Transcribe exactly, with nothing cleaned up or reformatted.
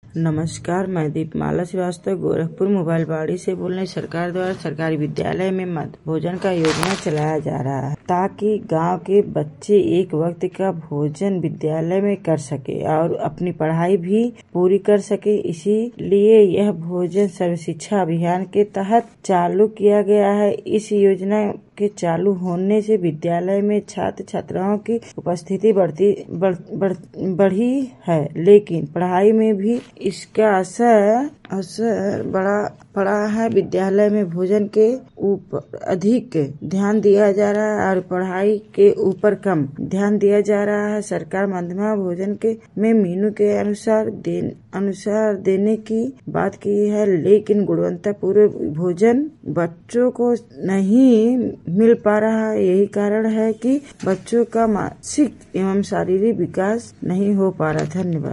नमस्कार, मैं दीपमाला श्रीवास्तव गोरखपुर मोबाइल बाड़ी से बोल रही। सरकार द्वारा सरकारी विद्यालय में मध्य भोजन का योजना चलाया जा रहा है ताकि गांव के बच्चे एक वक्त का भोजन विद्यालय में कर सके और अपनी पढ़ाई भी पूरी कर सके। इसीलिए यह भोजन सर्व शिक्षा अभियान के तहत चालू किया गया है। इस योजना के चालू होने से विद्यालय में छात्र छात्राओं की उपस्थिति बढ़ती बढ़, बढ़, बढ़ी है, लेकिन पढ़ाई में भी इसका असर असर बड़ा पड़ा है। विद्यालय में भोजन के ऊपर अधिक ध्यान दिया जा रहा है और पढ़ाई के ऊपर कम ध्यान दिया जा रहा है। सरकार मध्याह्न भोजन के में मेनू के अनुसार दे, अनुसार देने की बात की है, लेकिन गुणवत्तापूर्ण भोजन बच्चों को नहीं मिल पा रहा है। यही कारण है कि बच्चों का मानसिक एवं शारीरिक विकास नहीं हो पा रहा। धन्यवाद।